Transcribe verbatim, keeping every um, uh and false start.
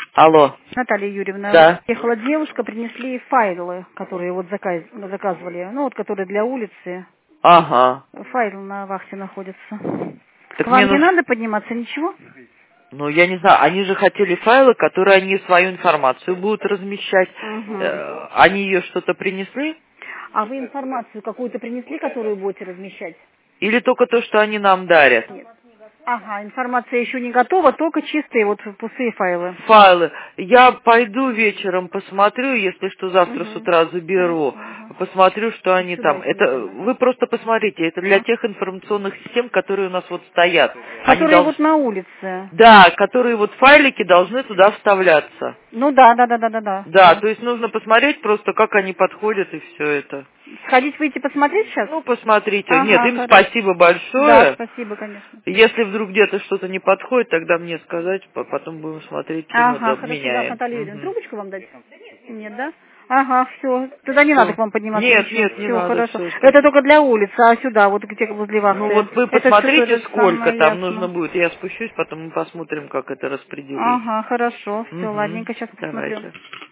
Алло. Наталья Юрьевна, Да. приехала девушка, принесли файлы, которые вот заказ, заказывали, ну вот которые для улицы. Ага. Файл на вахте находится. Так К вам мне не нужно... надо подниматься, ничего? Ну, я не знаю, они же хотели файлы, которые они свою информацию будут размещать. Угу. Э, Они ее что-то принесли? А вы информацию какую-то принесли, которую будете размещать? Или только то, что они нам дарят? Нет. Ага, информация еще не готова, только чистые вот пустые файлы. Файлы. Я пойду вечером посмотрю, если что, завтра с Угу. утра заберу. Хорошо, ага. Посмотрю, что они Сюда, там. Это извините. вы просто посмотрите, это для А. тех информационных систем, которые у нас вот стоят. Они Которые должны... вот на улице. Да, которые вот файлики должны туда вставляться. Ну да, да, да, да, да, да. Да, то есть нужно посмотреть просто, как они подходят и все это. Сходить, выйти посмотреть сейчас? Ну, посмотрите. Нет, Ага, им хорошо. спасибо Да, большое. спасибо, конечно. Если вдруг где-то что-то не подходит, тогда мне сказать, по- потом будем смотреть, что Ага, мы хорошо, да, меняем. Наталья Юрьевна, Мгм. трубочку вам дать? Нет, да? Ага, все. Тогда не надо Всё. к вам подниматься Нет, ничего. нет, не Все, надо, хорошо. все, Это спасибо. только для улицы, а сюда, вот где возле Ну вахты. вот вы Это все посмотрите, тоже сколько самое там нужно ясно. будет. Я спущусь, потом мы посмотрим, как это распределить. Ага, хорошо. Все, Угу. ладненько, сейчас посмотрю. Давайте.